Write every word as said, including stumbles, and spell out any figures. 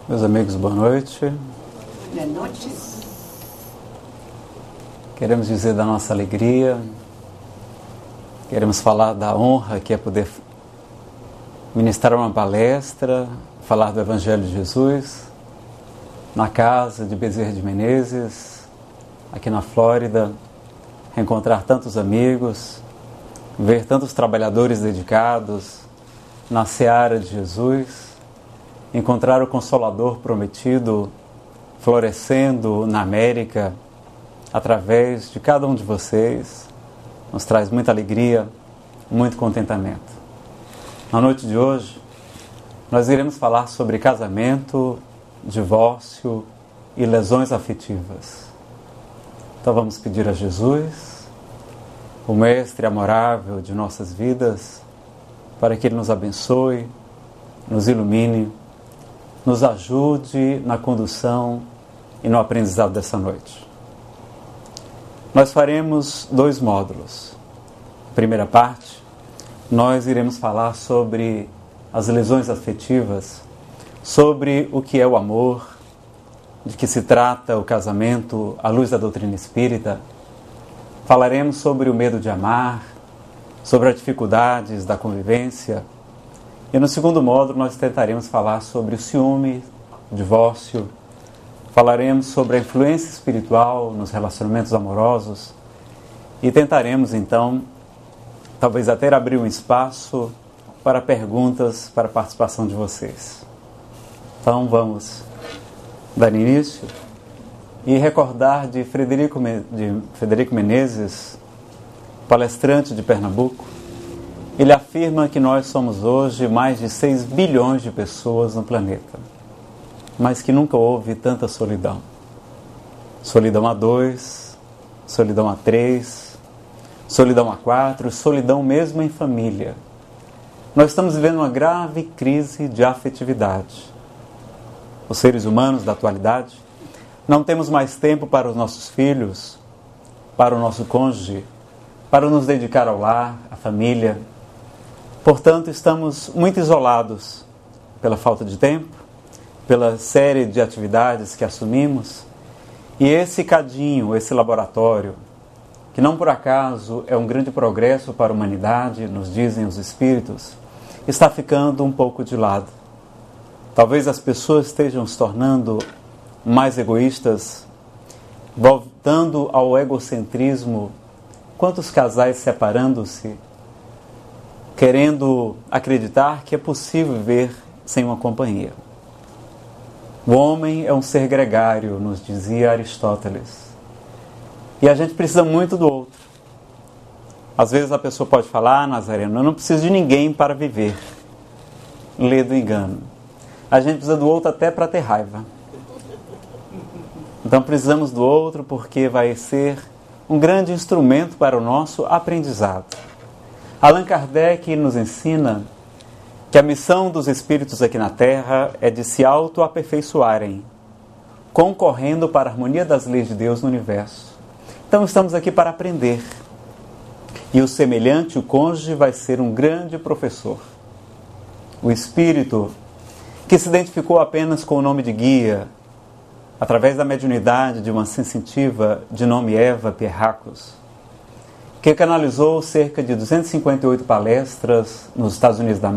Meus amigos, boa noite. Boa noite. Queremos dizer da nossa alegria, queremos falar da honra que é poder ministrar uma palestra, falar do Evangelho de Jesus, na casa de Bezerra de Menezes, aqui na Flórida, reencontrar tantos amigos, ver tantos trabalhadores dedicados na seara de Jesus, encontrar o Consolador prometido florescendo na América através de cada um de vocês, nos traz muita alegria, muito contentamento. Na noite de hoje, nós iremos falar sobre casamento, divórcio e lesões afetivas. Então vamos pedir a Jesus, o Mestre amorável de nossas vidas, para que Ele nos abençoe, nos ilumine, nos ajude na condução e no aprendizado dessa noite. Nós faremos dois módulos. Primeira parte, nós iremos falar sobre as lesões afetivas, sobre o que é o amor, de que se trata o casamento à luz da doutrina espírita. Falaremos sobre o medo de amar, sobre as dificuldades da convivência. E no segundo módulo nós tentaremos falar sobre o ciúme, o divórcio. Falaremos sobre a influência espiritual nos relacionamentos amorosos e tentaremos então, talvez até abrir um espaço para perguntas, para a participação de vocês. Então vamos dar início e recordar de Frederico, de Frederico Menezes, palestrante de Pernambuco. Ele afirma que nós somos hoje mais de seis bilhões de pessoas no planeta, mas que nunca houve tanta solidão. Solidão a dois, solidão a três, solidão a quatro, solidão mesmo em família. Nós estamos vivendo uma grave crise de afetividade. Os seres humanos da atualidade não temos mais tempo para os nossos filhos, para o nosso cônjuge, para nos dedicar ao lar, à família. Portanto, estamos muito isolados pela falta de tempo, pela série de atividades que assumimos, e esse cadinho, esse laboratório, que não por acaso é um grande progresso para a humanidade, nos dizem os espíritos, está ficando um pouco de lado. Talvez as pessoas estejam se tornando mais egoístas, voltando ao egocentrismo. Quantos casais separando-se, querendo acreditar que é possível viver sem uma companhia. O homem é um ser gregário, nos dizia Aristóteles. E a gente precisa muito do outro. Às vezes a pessoa pode falar, ah, Nazareno, eu não preciso de ninguém para viver. Lê do engano. A gente precisa do outro até para ter raiva. Então precisamos do outro porque vai ser um grande instrumento para o nosso aprendizado. Allan Kardec nos ensina que a missão dos espíritos aqui na Terra é de se auto-aperfeiçoarem, concorrendo para a harmonia das leis de Deus no universo. Então estamos aqui para aprender. E o semelhante, o cônjuge, vai ser um grande professor. O espírito que se identificou apenas com o nome de guia, através da mediunidade de uma sensitiva de nome Eva Pierracos, que canalizou cerca de duzentas e cinquenta e oito palestras nos Estados Unidos da América,